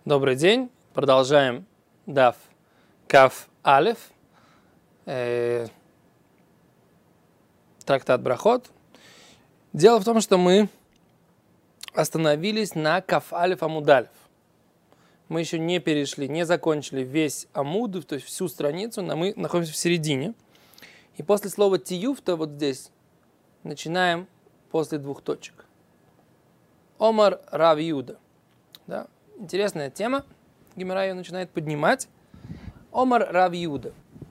Добрый день. Продолжаем даф каф алеф. Трактат Брахот. Дело в том, что мы остановились на каф алеф амуд алеф. Мы еще не перешли, не закончили весь амуд, то есть всю страницу, но мы находимся в середине. И после слова тиюфта вот здесь начинаем после двух точек. Омар Рав Юда. Да? Интересная тема. Гемара ее начинает поднимать. Омар Рав Юда.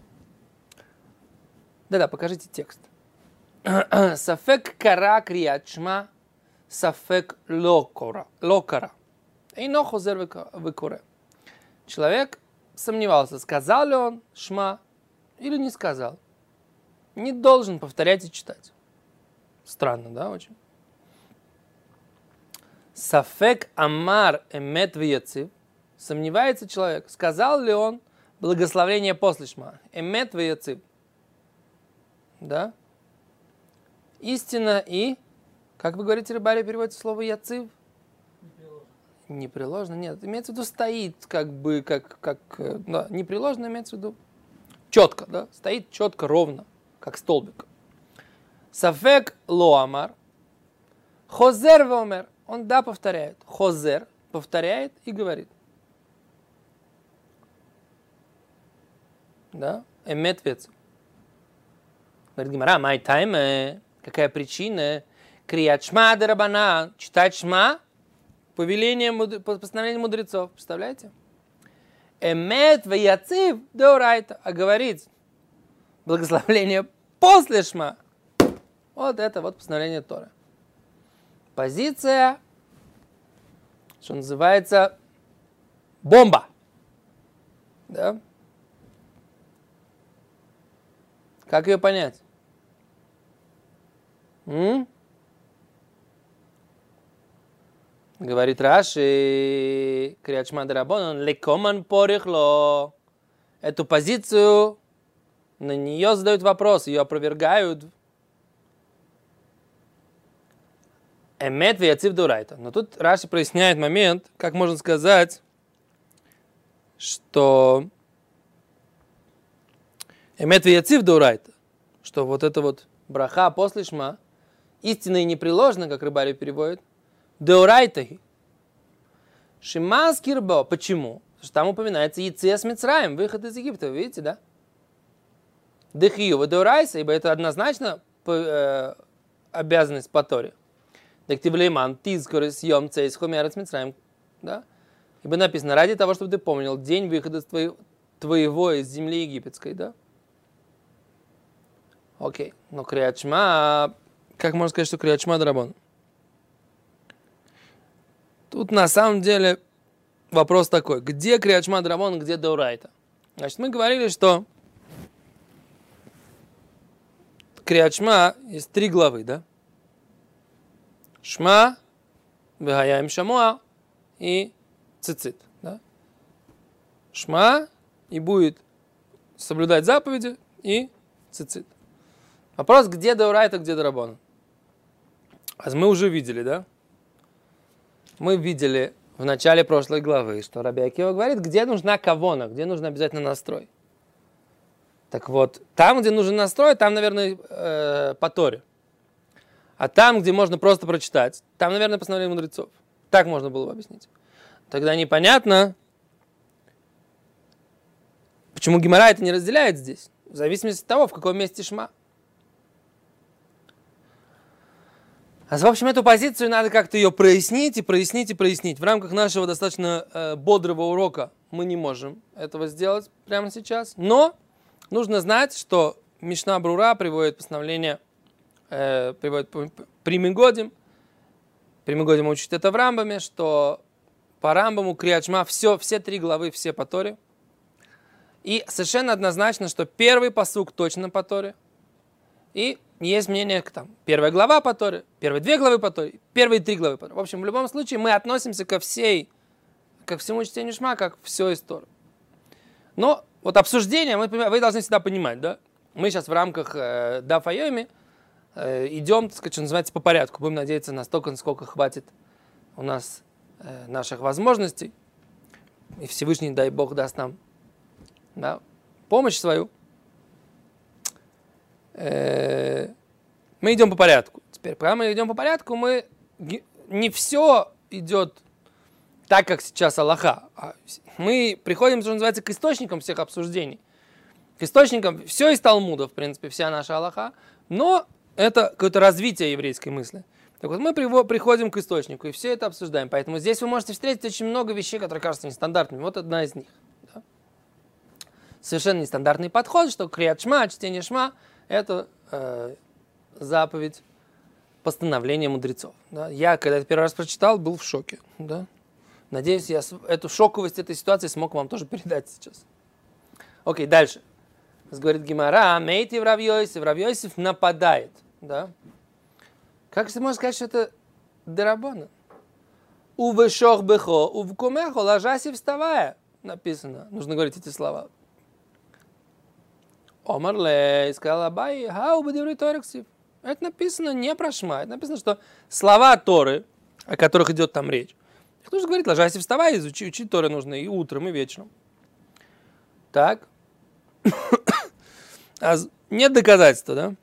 Да-да, покажите текст. Сафек кара крият шма, сафек локара. Эйно хозер векоре. Человек сомневался, сказал ли он шма или не сказал. Не должен повторять и читать. Странно, да, очень? Сафек амар эмет вияцив. Сомневается человек, сказал ли он благословение после шма. Эмет вияцив. Да? Истина и, как вы говорите, рыбари переводится слово яцив? Непреложно, нет. Имеется в виду стоит, как бы, да, непреложно имеется в виду четко, да? Стоит четко, ровно, как столбик. Сафек лоамар. Хозер вомер. Он да повторяет. Хозер повторяет и говорит. Да? Эмет вец. Говорит Гемара, май тайме. Какая причина? Крият шма де рабанан. Читать шма. Повеление, постановление мудрецов. Представляете? Эмет ваяцив деорайта. А говорит благословление после шма. Вот это вот постановление Торы. Позиция, что называется, бомба. Да? Как ее понять? Говорит Раши, крият шма де рабанан, лекоман порихло. Эту позицию, на нее задают вопрос, ее опровергают. Эмет вияцив дурайта. Но тут Раши проясняет момент, как можно сказать, что эмет вияцив дурайта, что вот это вот браха после шма, истинно и непреложно, как рыбари переводят, дурайта. Шимас кирбо. Почему? Потому что там упоминается Яциас Мицраим, выход из Египта, видите, да? Дехиюва дурайса, ибо это однозначно обязанность по Торе. Дективлейман, тизкор съем цейс хомерец мицраим, да? Ибо написано, ради того, чтобы ты помнил день выхода твоего из земли египетской, да? Окей, но крият шма, как можно сказать, что крият шма драбон? Тут на самом деле вопрос такой, где крият шма драбон, где деорайта? Значит, мы говорили, что крият шма есть 3 главы, да? Шма, Вехаяим Шамуа и Цицит. Да? Шма и будет соблюдать заповеди и Цицит. Вопрос, где деорайта, где дорабон? А мы уже видели, да? Мы видели в начале прошлой главы, что Раби Акива говорит, где нужна кавона, где нужен обязательно настрой. Так вот, там, где нужен настрой, там, наверное, по Торе. А там, где можно просто прочитать, там, наверное, постановление мудрецов. Так можно было бы объяснить. Тогда непонятно, почему Гемара это не разделяет здесь. В зависимости от того, в каком месте шма. А в общем, эту позицию надо как-то ее прояснить. В рамках нашего достаточно бодрого урока мы не можем этого сделать прямо сейчас. Но нужно знать, что Мишна Брура приводит постановление приводит при Мегодим. При Мегодим учит это в Рамбаме, что по Рамбаму крият шма все 3 главы, все по Торе. И совершенно однозначно, что первый пасук точно по Торе. И есть мнение, там, первая глава по Торе, первые 2 главы по Торе, первые 3 главы по Торе. В общем, в любом случае мы относимся ко всему чтению шма, как все из Торы. Но вот обсуждение, вы должны всегда понимать, да? Мы сейчас в рамках даф айоми идем, так сказать, что называется, по порядку. Будем надеяться настолько, насколько хватит у нас наших возможностей. и Всевышний, дай Бог, даст нам, да, помощь свою, мы идем по порядку. Теперь, пока мы идем по порядку, не все идет так, как сейчас Аллаха. Мы приходим, что называется, к источникам всех обсуждений. К источникам, все из Талмуда, в принципе, вся наша Аллаха, но это какое-то развитие еврейской мысли. Так вот, мы приходим к источнику и все это обсуждаем. Поэтому здесь вы можете встретить очень много вещей, которые кажутся нестандартными. Вот одна из них. Да? Совершенно нестандартный подход, что криат шма, чтение шма, это заповедь постановления мудрецов. Да? Я, когда это первый раз прочитал, был в шоке. Да? Надеюсь, я эту шоковость этой ситуации смог вам тоже передать сейчас. Окей, дальше. Говорит Гемара, мейти в Рав Йосеф нападает. Да? Как ты можешь сказать, что это дерабана? Увешох бехо, увкумехо, ложась и вставая. Написано. Нужно говорить эти слова. Омар лей, сказал Абай, хау бедеври торексив. Это написано не про шма. Это написано, что слова Торы, о которых идет там речь, их нужно говорить, ложась и вставай, учить Торы нужно и утром, и вечером. Так. Нет доказательства, да?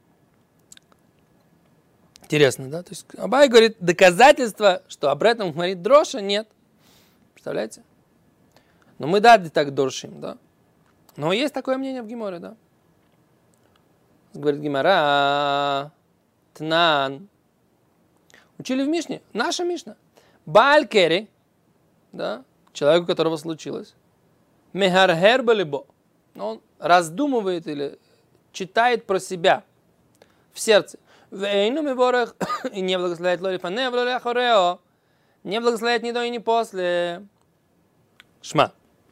Интересно, да? То есть Абай говорит, доказательства, что об этом говорит Дроша, нет. Представляете? Но мы, да, так доршим, да? Но есть такое мнение в Геморе, да? Говорит Гемора, Тнан. Учили в Мишне, наша Мишна. Бааль Кери, да, человек, у которого случилось, Мехархер балибо, он раздумывает или читает про себя в сердце. Вейну миворах, и не благословляет лорифане, влолехорео, не благословляет ни до и ни после. Шма.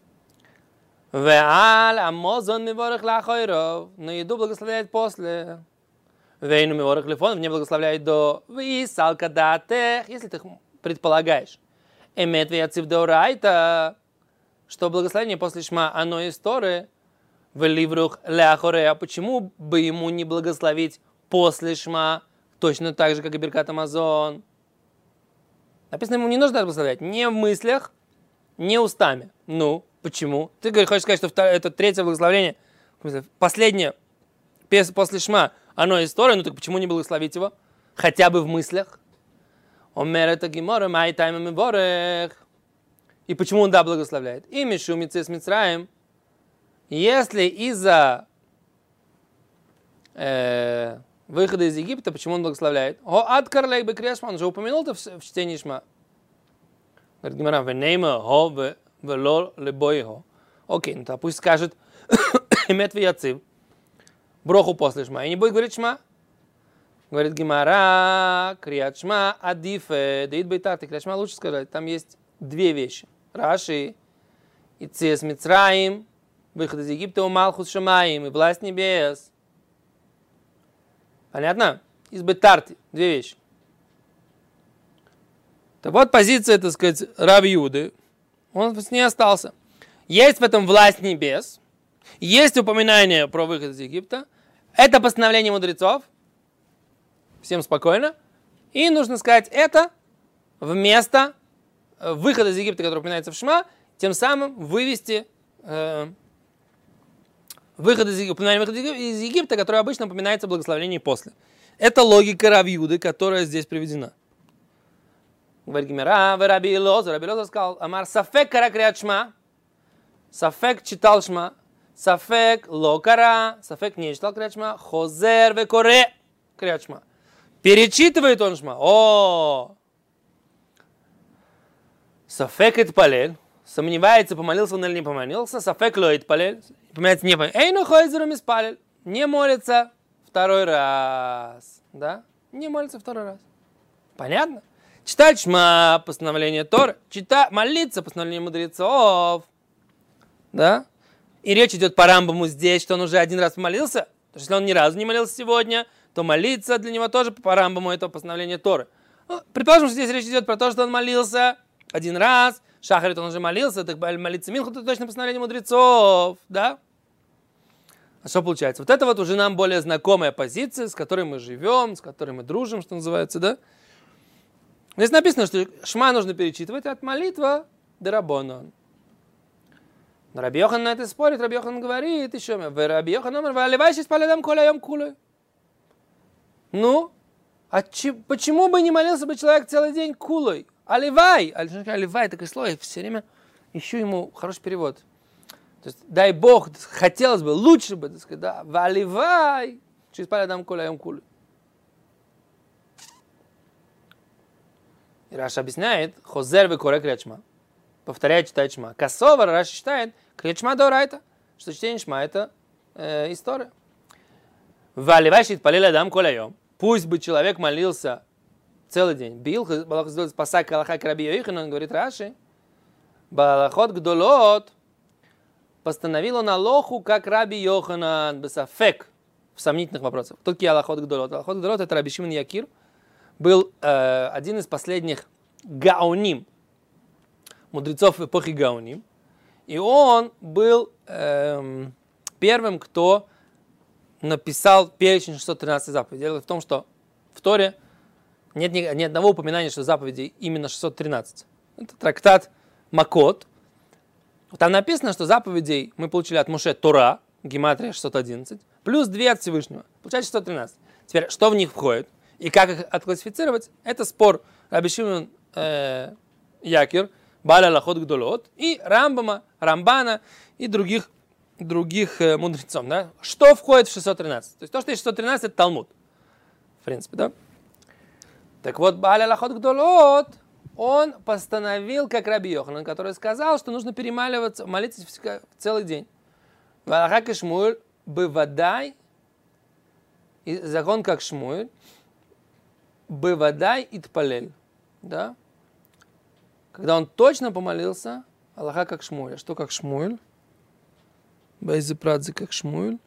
Веаль амозон миворах лахойров, на еду благословляет после. Вейну миворах лифон, не благословляет до. Висал кадатех, если ты предполагаешь. Эмет веяцив деорайта, что благословение после шма, оно из Торы. Веливрух лахорео, почему бы ему не благословить после шма, точно так же, как и Беркат Амазон? Написано, ему не нужно благословлять ни в мыслях, ни устами. Ну, почему? Ты хочешь сказать, что это третье благословение, последнее, после шма, оно из Торы, ну так почему не благословить его? Хотя бы в мыслях. Омер это гемора, май тайма миборех. И почему он, да, благословляет? И мишу мицес мицраем. Если из-за выхода из Египта, почему он благословляет? О, адкарлей бы крешма, он же упомянул это в чтении шма. Говорит Гемара, венейма хо вело лебойхо. Окей, ну то пусть скажет эмет вияцив, броху после шма, и не будет говорить шма. Говорит Гемара, криат шма адифе, деит бейтарти, криат шма лучше сказать. Там есть две вещи. Раши, и цес мицраим, выход из Египта, у малхус шамаим, и власть небес. Понятно? Из бейтарти, две вещи. Так вот позиция, так сказать, Рав Юды, он с ней остался. Есть в этом власть небес, есть упоминание про выход из Египта, это постановление мудрецов, всем спокойно, и нужно сказать это вместо выхода из Египта, который упоминается в Шма, тем самым вывести выход из Египта, который обычно упоминается в благословении после. Это логика Рав Юды, которая здесь приведена. Говорит Гемара, Раби Элозер сказал, Амар Сафек кара криат шма, Сафек читал шма, Сафек ло кара, Сафек не читал криат шма, Хозер векоре криат шма. Перечитывает он шма. О! Сафек итпалель, сомневается, помолился он или не помолился, Сафек ло итпалель, поминается не поминается. Эй, ну хойзером испалель, не молится второй раз. Да? Не молится второй раз. Понятно? Читать шма, постановление Торы, молиться, постановление мудрецов. Да? И речь идет по Рамбаму здесь, что он уже один раз помолился. Потому что если он ни разу не молился сегодня, то молиться для него тоже по Рамбаму это постановление Торы. Ну, предположим, что здесь речь идет про то, что он молился один раз. Шахарит он уже молился, так молиться Минху, это точно постановление мудрецов. Да? А что получается? Вот это вот уже нам более знакомая позиция, с которой мы живем, с которой мы дружим, что называется, да? Здесь написано, что шма нужно перечитывать от молитва дерабонон. Но Раби Йохан на это спорит, Раби Йохан говорит еще, Раби Йохан номер, «Валивайся с палядам коляем кулой». Ну, почему бы не молился бы человек целый день кулой? Аливай! Аливай, такое слово, я все время ищу ему хороший перевод. То есть, дай Бог, хотелось бы, лучше бы, так сказать, да, валивай, через палядам коляем кулой. И Раша объясняет, хозер векоре крит шма, повторяет, читает шма. Косовар Раша считает, крит шма дорайта, что чтение шма это история. Валивай шит палил адам коляем. Пусть бы человек молился целый день. Бил, Балах сделает спасак Аллаха к Раби Йоханану, он говорит Раши, Балахот гдолот, постановил он Алоху, как Раби Йоханан, бесафек, в сомнительных вопросах. Кто такие Алахот гдолот? Алахот гдолот это Раби Шимон Якир, был один из последних гаоним, мудрецов эпохи гаоним, и он был первым, кто написал перечень 613 заповедей. Дело в том, что в Торе нет ни одного упоминания, что заповедей именно 613. Это трактат Макот. Там написано, что заповедей мы получили от Моше Тора, гематрия 611, плюс 2 от Всевышнего. Получается 613. Теперь, что в них входит и как их отклассифицировать, это спор Раби Шимон Якир, Бааля Алахот Гдолот и Рамбана и других мудрецов, да? Что входит в 613? То есть то, что есть 613, это Талмуд. В принципе, да? Так вот, Бааля Алахот Гдолот, он постановил, как Раби Йоханан, который сказал, что нужно перемаливаться, молиться целый день. Валаха Шмуэль, бывадай, закон как Шмуэль, бывадай итпалель. Да? Когда он точно помолился, Аллаха как Шмуэль. А что как Шмуэль? Байзепрадзе как Шмуэль.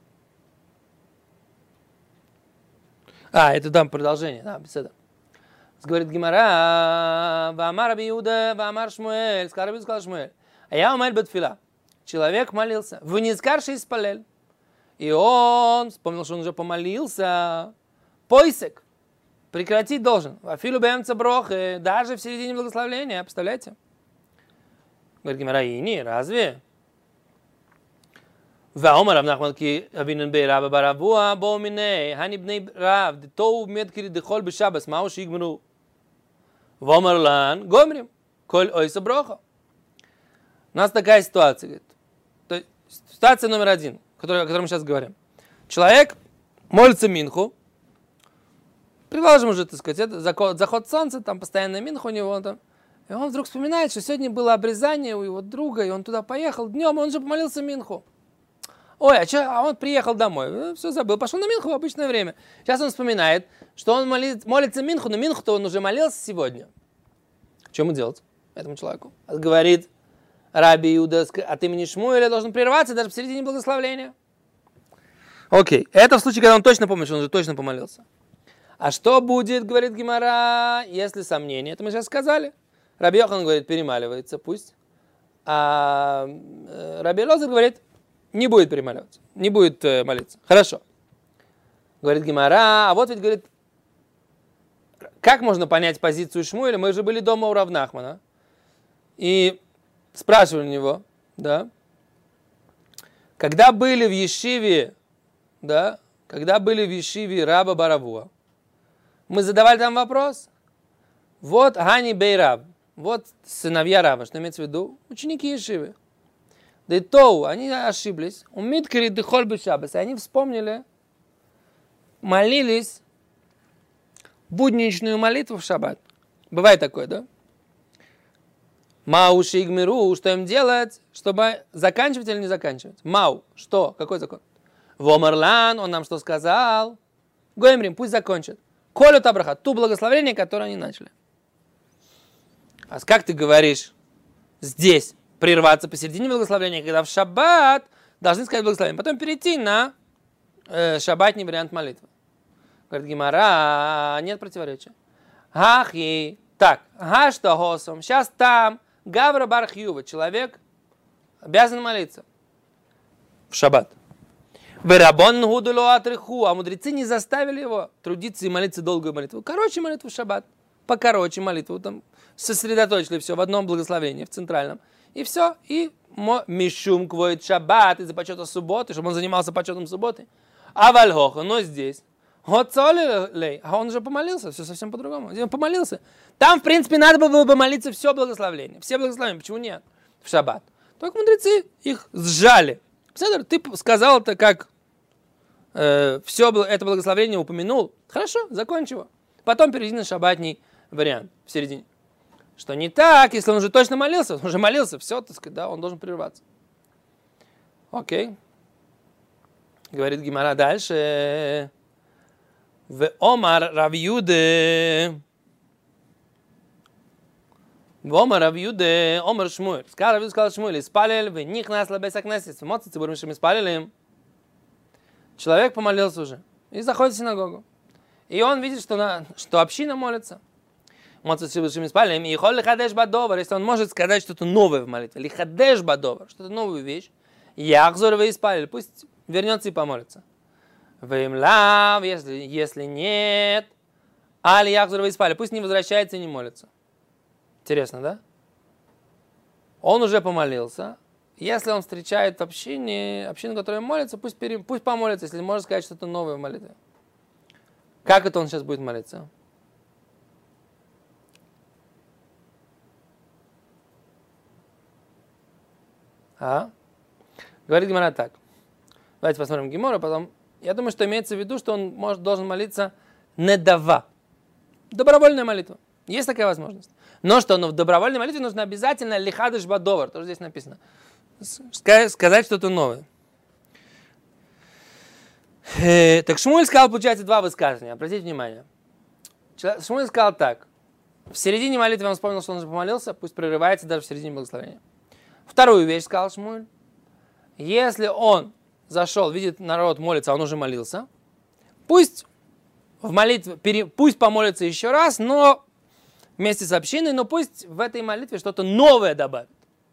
Это там продолжение. Да, беседа. Говорит Гемара, Ваамар Раби Иуда, Ваамар Шмуэль, сказал Шмуэль. А я умер бетфила. Человек молился. В низкарши испалель. И он вспомнил, что он уже помолился. Пойсек. Прекратить должен. Афилу бемца брохи. Даже в середине благословления. Представляете? Говорит Гемара, и не, разве? ואומר רב נחמן כי אבינן ברב ברבוע בואו מיני הני בני רב דתו מדקרי דחול בשבס מהו שיגמרו ואומר לן גומרים כל ойса броха. У нас такая ситуация, говорит. То есть, ситуация номер 1, о которой мы сейчас говорим. Человек молится минху, предложим уже, так сказать, это заход солнца, там постоянно минху у него там. И он вдруг вспоминает, что сегодня было обрезание у его друга, и он туда поехал днем, и он же помолился минху. Ой, а он приехал домой, все забыл, пошел на минху в обычное время. Сейчас он вспоминает, что он молится минху, но минху-то он уже молился сегодня. Что ему делать этому человеку? Говорит Раби Иуда от имени Шмуэля должен прерваться даже в середине благословления. Окей, это в случае, когда он точно помнит, что он уже точно помолился. А что будет, говорит Гемара, если сомнение? Это мы сейчас сказали. Раби Йохан говорит, перемаливается, пусть. А Раби Элозер говорит, не будет перемаливаться, не будет молиться. Хорошо. Говорит Гемара, а вот ведь говорит, как можно понять позицию Шмуэля? Мы же были дома у Рав Нахмана. И спрашивали у него, да, когда были в Ешиве, да, когда были в Ешиве Раба Баравуа, мы задавали там вопрос. Вот Гани Бей Раб, вот сыновья Раба, что имеется в виду? Ученики Ешивы. Да и то, они ошиблись. Умиткари дыхоль бешабас. И они вспомнили, молились будничную молитву в шаббат. Бывает такое, да? Мау шигмиру, что им делать, чтобы заканчивать или не заканчивать? Мау, что? Какой закон? Вомарлан, он нам что сказал? Гоемрим, пусть закончат. Колют абраха, ту благословение, которое они начали. А как ты говоришь здесь? Прерваться посередине благословения, когда в шаббат должны сказать благословение. Потом перейти на шаббатный вариант молитвы. Говорит Гемара, нет противоречия. Ахи, так, что госом, сейчас там Гавра Бархьюва, человек обязан молиться в шаббат. Верабон гудуло атриху, а мудрецы не заставили его трудиться и молиться долгую молитву. Короче молитву в шаббат, покороче молитву, там сосредоточили все в одном благословении, в центральном. И все, и мишум квоит шаббат, из-за почета субботы, чтобы он занимался почетом субботы. А вальхоха, но здесь. Вот лей, а он уже помолился, все совсем по-другому. Он помолился. Там, в принципе, надо было бы молиться все благословения. Все благословения, почему нет? В шаббат. Только мудрецы их сжали. Седер, ты сказал это как все это благословение упомянул. Хорошо, закончи его. Потом перейди на шаббатний вариант в середине. Что не так, если он уже точно молился, он уже молился, все, так сказать, да, он должен прерваться. Окей. Говорит Гемара дальше. В Омар Рав Юде. В Омар Рав Юде, Омар Шмуэль. Сказал Шмуэль, испалил, в них нас лабеса кнесет. В моци цибурим шем испалили. Человек помолился уже и заходит в синагогу. И он видит, что община молится. Моци цибурим шем испалили. И хол лихадеш бадовар, если он может сказать что-то новое в молитве. Лихадеш бадовар, что-то новую вещь. Яхзор вы испалили, пусть вернется и помолится. Ваимлав, если нет, али яхзур вейспали, пусть не возвращается и не молится. Интересно, да? Он уже помолился. Если он встречает общину, которая молится, пусть помолится, если может сказать что-то новое в молитве. Как это он сейчас будет молиться? Говорит Гемара так. Давайте посмотрим Гемору, потом. Я думаю, что имеется в виду, что он должен молиться недава. Добровольная молитва. Есть такая возможность. Но что в добровольной молитве нужно обязательно лихадыш бадовар, тоже здесь написано. Сказать что-то новое. Так Шмуэль сказал, получается, два высказывания. Обратите внимание. Шмуэль сказал так. В середине молитвы он вспомнил, что он уже помолился, пусть прерывается даже в середине благословения. Вторую вещь сказал Шмуэль. Если он зашел, видит, народ молится, а он уже молился. Пусть в молитве, пусть помолится еще раз, но вместе с общиной, но пусть в этой молитве что-то новое добавит.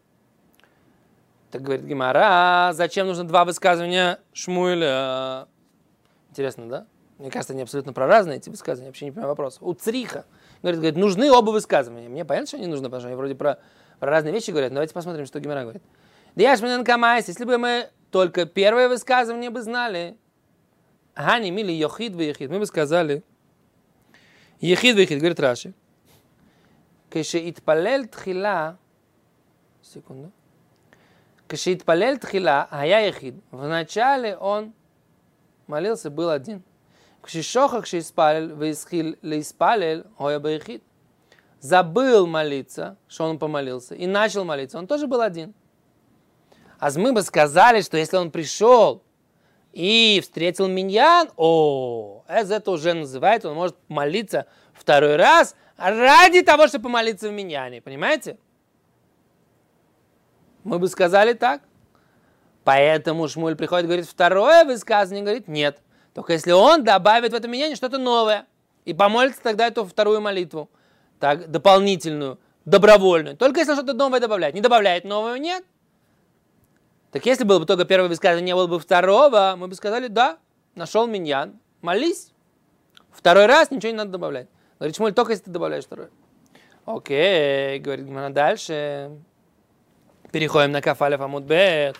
Так говорит Гемара, зачем нужно два высказывания Шмуэля? Интересно, да? Мне кажется, они абсолютно проразные, эти высказывания, я вообще не понимаю вопроса. У Цриха, говорит, нужны оба высказывания. Мне понятно, что они нужны, потому что они вроде про разные вещи говорят, но давайте посмотрим, что Гемара говорит. Если бы мы только первое высказывание бы знали, Гани мили йохид ве йохид, мы бы сказали, йохид ве йохид, говорит Раши, кешеитпалел тхила, секунду, кешеитпалел тхила, ая йохид, вначале он молился, был один. Кшишоха кшеиспалел, веисхил леиспалел, оя бе йохид. Забыл молиться, что он помолился, и начал молиться, он тоже был один. А мы бы сказали, что если он пришел и встретил миньян, это уже называется, он может молиться второй раз ради того, чтобы помолиться в миньяне. Понимаете? Мы бы сказали так. Поэтому Шмуэль приходит и говорит, второе высказывание, говорит, нет. Только если он добавит в этом миньяне что-то новое и помолится тогда эту вторую молитву, так, дополнительную, добровольную. Только если он что-то новое добавляет. Не добавляет нового, нет. Так если было бы только первое высказывание, не было бы второго, мы бы сказали, да, нашел миньян, молись. Второй раз ничего не надо добавлять. Говорит, Шмуэль, только если ты добавляешь второй. Окей, говорит Гемара дальше. Переходим на Кафалев Амуд Бет.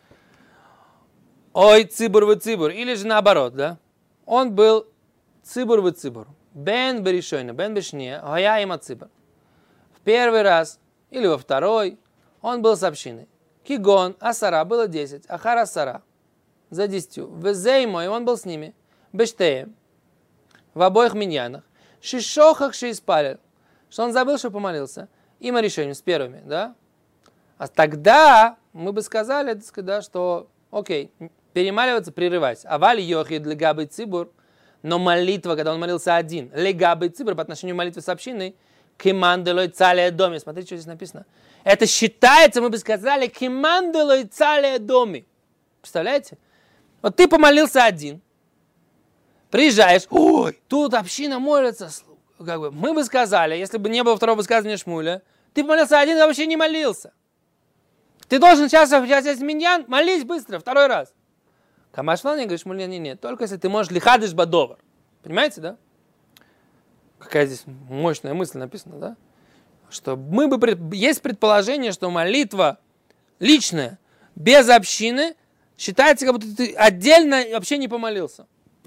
Ой, цибур вы цибур. Или же наоборот, да? Он был цибур вы цибур. Бен беришойна, бен бешне, гая има цибур. В первый раз или во второй он был с общиной. Кигон, асара, было 10, ахар асара, за 10. Везеймой, он был с ними. Бештеем, в обоих миньянах. Шишохах шииспалил, что он забыл, что помолился. Има решением, с первыми, да? А тогда мы бы сказали, да, что, окей, перемаливаться, прерывать. Авали йохид легабы цибур, но молитва, когда он молился один, легабы цибур по отношению к молитве с общиной, киманделой цалия доме. Смотрите, что здесь написано. Это считается, мы бы сказали, киманделой цалия доме. Представляете? Вот ты помолился один. Приезжаешь, ой, тут община молится. Как бы, мы бы сказали, если бы не было второго высказывания Шмуэля, ты помолился один, а вообще не молился. Ты должен сейчас миньян, молись быстро, второй раз. Камашлан, говорит, Шмуэль, нет, только если ты можешь лихадыш бадовар. Понимаете, да? Какая здесь мощная мысль написана, да? Что есть предположение, что молитва личное, без общины, считается, как будто ты отдельно вообще не помолился.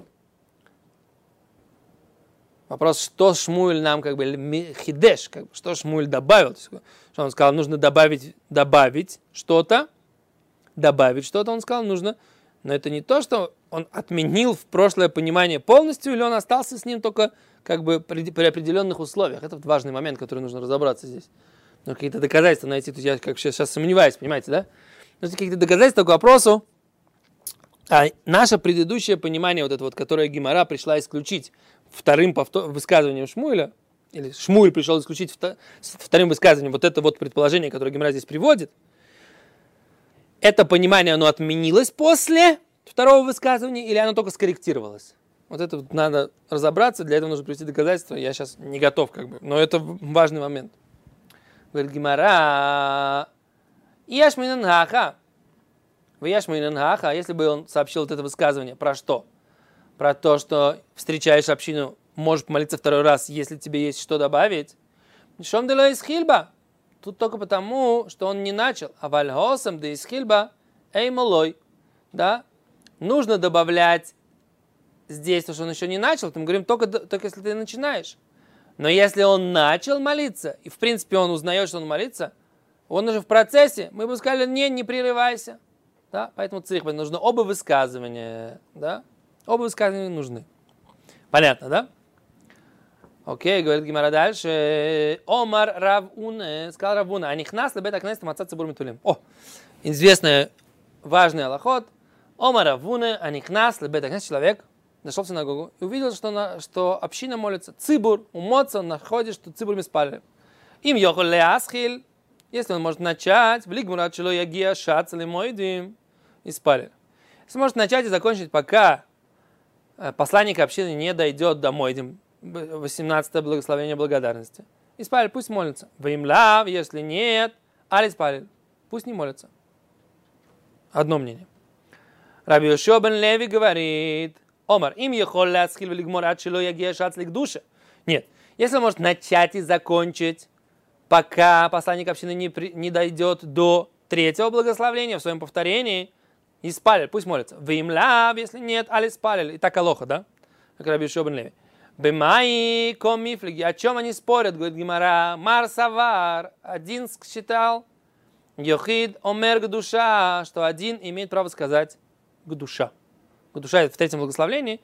Вопрос, что Шмуэль нам как бы хидеш, как бы, что Шмуэль добавил. Что он сказал, нужно добавить что-то, он сказал, нужно. Но это не то, что он отменил в прошлое понимание полностью, или он остался с ним только как бы при определенных условиях. Это важный момент, который нужно разобраться здесь. Но какие-то доказательства найти, тут я как сейчас сомневаюсь, понимаете, да? Нужно какие-то доказательства к вопросу. А наше предыдущее понимание, вот это вот, которое Гемара пришла исключить вторым высказыванием Шмуэля, или Шмуэль пришел исключить вторым высказыванием вот это вот предположение, которое Гемара здесь приводит, это понимание, оно отменилось после второго высказывания, или оно только скорректировалось? Вот это вот надо разобраться, для этого нужно привести доказательства, я сейчас не готов как бы, но это важный момент. Говорит Гемара, Яшминангаха, если бы он сообщил вот это высказывание, про что? Про то, что встречаешь общину, можешь помолиться второй раз, если тебе есть что добавить. Шом дело из хильба. Тут только потому, что он не начал. А вальгосам да из хильба эй малой. Да? Нужно добавлять здесь, потому что он еще не начал. Мы говорим, только если ты начинаешь. Но если он начал молиться, и в принципе он узнает, что он молится, он уже в процессе, мы бы сказали, не прерывайся. Да? Поэтому нужно оба высказывания. Да? Оба высказывания нужны. Понятно, да? Окей, говорит Гемара дальше. Омар Равуне, сказал Равуна, анихнас лебет акнес тамацат цибур митулим. О, известный важный алахот. Омар Равуне, анихнас лебет акнес, человек зашел в синагогу и увидел, что община молится. Цибур, умоться, он находит, что цибур миспалили. Им йохол леасхил, если он может начать, влигмурат шело ягия шац лемойдим, и спалили. Если может начать и закончить, пока посланник общины не дойдет до мойдим, 18-е благословение благодарности. И спалили, пусть молится. Ваимлав, если нет, али спалили, пусть не молится. Одно мнение. Раби Йошуа бен Леви говорит, Омар, им ехол лясхил влигмурат шело ягия шац ликдуше. Нет, если он может начать и закончить, пока посланник общины не дойдет до третьего благословения в своем повторении, и спалили, пусть молится. Ваимлав, если нет, али спалили. И так алоха, да? Как Раби Йошуа бен Леви. Бемаи комифлиги. О чем они спорят, говорит Гемара. Марсавар. Один считал. Йохид омер гдуша. Что один имеет право сказать гдуша. Гдуша это в третьем благословении.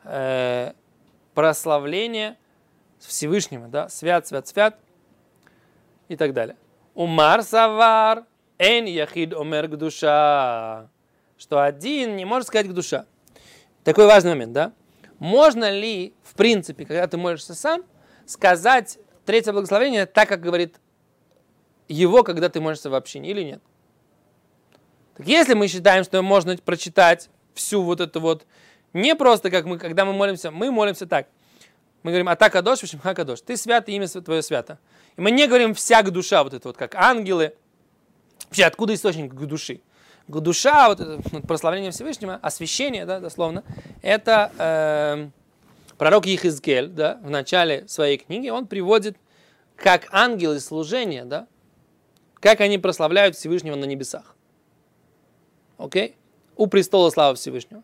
Прославление Всевышнего. Да? Свят, свят, свят. И так далее. Умар савар. Эн яхид омер гдуша. Что один не может сказать гдуша. Такой важный момент, да? Можно ли, в принципе, когда ты молишься сам, сказать третье благословение так, как говорит его, когда ты молишься в общине, или нет? Так если мы считаем, что можно прочитать всю вот эту вот, не просто как мы, когда мы молимся так. Мы говорим «Ата кадош, вишимха кадош». Ты свят, и имя твое свято. И мы не говорим «всяк душа», вот это вот, как ангелы. Вообще, откуда источник к души? Душа, вот это прославление Всевышнего, освящение, да, дословно, это пророк Йехезкель, да, в начале своей книги, он приводит, как ангелы служения, да, как они прославляют Всевышнего на небесах. Окей? У престола славы Всевышнего.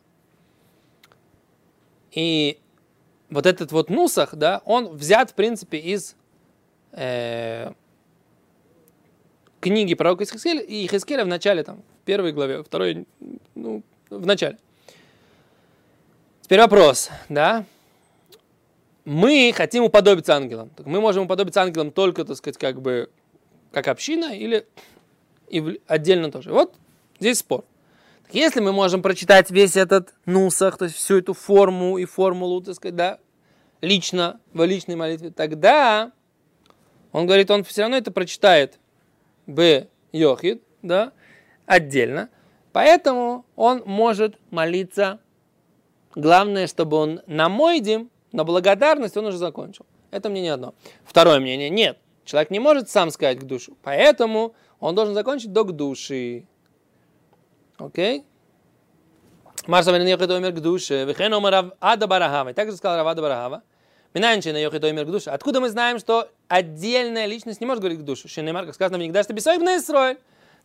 И вот этот вот нусах, да, он взят, в принципе, из книги пророка Йехезкеля в начале, там, первой главе, второй, в начале. Теперь вопрос, да? Мы хотим уподобиться ангелам. Так мы можем уподобиться ангелам только, так сказать, как бы, как община, или и отдельно тоже. Вот здесь спор. Так если мы можем прочитать весь этот нусах, то есть всю эту форму и формулу, так сказать, да, лично, в личной молитве, тогда он говорит, он все равно это прочитает б йохид, да, отдельно. Поэтому он может молиться. Главное, чтобы он на мойдим, на благодарность он уже закончил. Это мнение одно. Второе мнение. Нет. Человек не может сам сказать к душу. Поэтому он должен закончить до к души. Окей? Марса бен Йохид омер к душе. Вехен омер Ада Барахава. Также сказал Рав Ада Барахава. Минанчина Йохид омер к душе. Откуда мы знаем, что отдельная личность не может говорить к душе? Шенемар, как сказано, в Мигдаш Табисой бней Исроэль.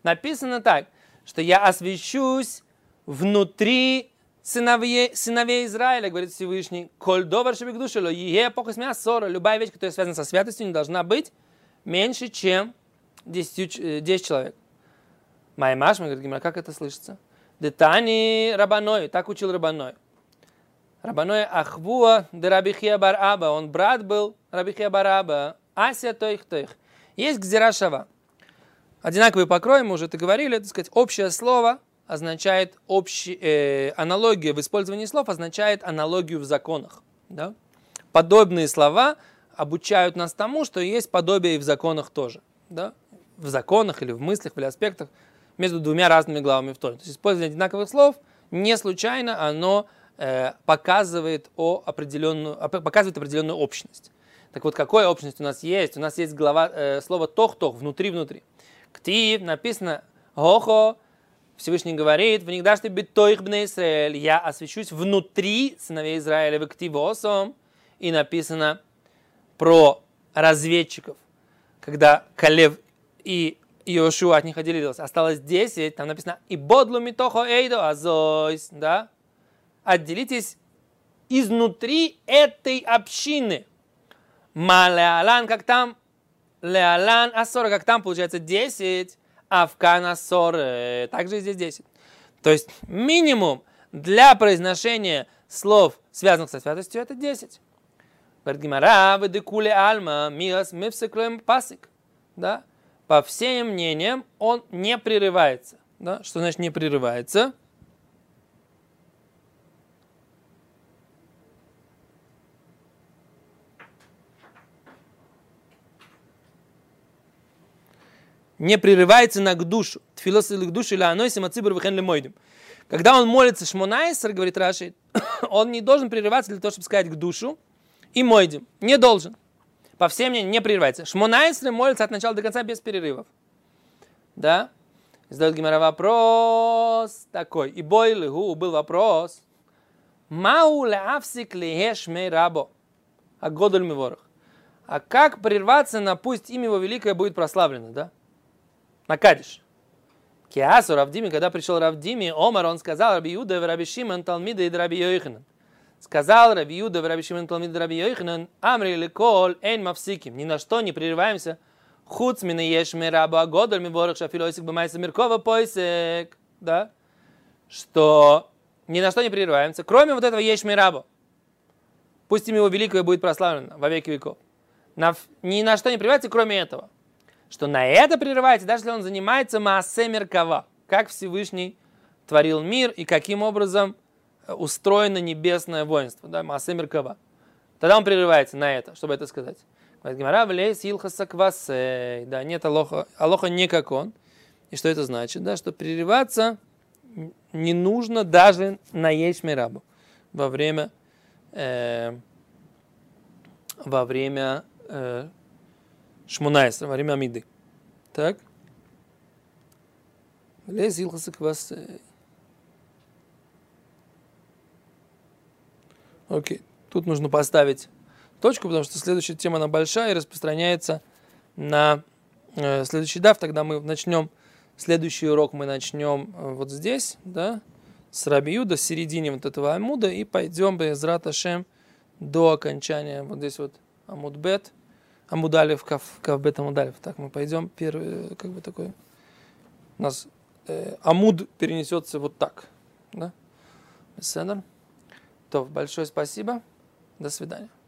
Написано так, что я освящусь внутри сыновей Израиля, говорит Всевышний. Коль довар шебек душело, ее похос мя ссора. Любая вещь, которая связана со святостью, не должна быть меньше, чем 10 человек. Маймаш, мы говорим, как это слышится? Детани Рабаной, так учил Рабаной. Рабаной Ахвуа де Рабихия бар Аба, он брат был Рабихия бар Аба, Ася тоих. Есть гзира шава. Одинаковый покрой, мы уже это говорили, так сказать, общее слово означает аналогия в использовании слов означает аналогию в законах. Да? Подобные слова обучают нас тому, что есть подобие и в законах тоже. Да? В законах или в мыслях, или аспектах между двумя разными главами в Торе. То есть использование одинаковых слов не случайно, оно показывает определенную общность. Так вот, какая общность у нас есть? У нас есть слово тох-тох, внутри. Ктив написано «Хохо», Всевышний говорит, «В них дашь ты битоих бне Исраэль», я освящусь внутри сыновей Израиля, в ктивосом, и написано про разведчиков, когда Калев и Иошуа от них отделились, осталось 10, там написано «И бодлу митохо эйдо азойс», да? Отделитесь изнутри этой общины. Малеалан, как там, леалан асора, как там получается 10, авкан асора, также и здесь 10. То есть минимум для произношения слов, связанных со святостью, это 10. Говорит Гимара, выдекуле альма, миас мивсеклоем пасик. Да? По всем мнениям он не прерывается. Да? Что значит не прерывается? Не прерывается на к душу. Тфилос или к душу, или анойсим ацибр вихен лемойдим. Когда он молится шмонайсер, говорит Раши, он не должен прерываться для того, чтобы сказать к душу и мойдим. Не должен. По всем мнениям не прерывается. Шмонайсер молится от начала до конца без перерывов. Да? Задает Гимара вопрос такой. И бойли был вопрос. Мау леавсик лехеш мей рабо. А годоль миворах. А как прерваться на пусть имя его великое будет прославлено, да? На Кадиш. Киасу Равдими, когда пришел Равдими, Омар, он сказал Раби Юда в Раби Шимон Талмида и Раби Йоханан. Сказал Раби Юда в Раби Шимон Талмида и Раби Йоханан, Амри лекол эйн мавсиким. Ни на что не прерываемся. Хуц мина еш ми рабу агодоль ми ворах шафило осик бамайса миркова пойсек. Да? Что ни на что не прерываемся, кроме вот этого еш ми рабу. Пусть имя его великое будет прославлено во веки веков. Ни на что не прерывается, кроме этого. Что на это прерывается, даже если он занимается маасе меркава, как Всевышний творил мир и каким образом устроено небесное воинство, да, маасе меркава. Тогда он прерывается на это, чтобы это сказать. Да, нет алоха не как он. И что это значит? Да, что прерываться не нужно даже на еш мирабу во время Шмунайсра, во время Амиды. Так. Окей. Тут нужно поставить точку, потому что следующая тема, она большая и распространяется на следующий дав. Тогда мы начнем, следующий урок мы начнем вот здесь, да, с Раби Юда, в середине вот этого Амуда, и пойдем Бе'эзрат Ашем до окончания вот здесь вот Амуд Бет. Амудалев, Кавбет Амудалев. Так, мы пойдем, первый, как бы такой, у нас Амуд перенесется вот так, да? То, большое спасибо, до свидания.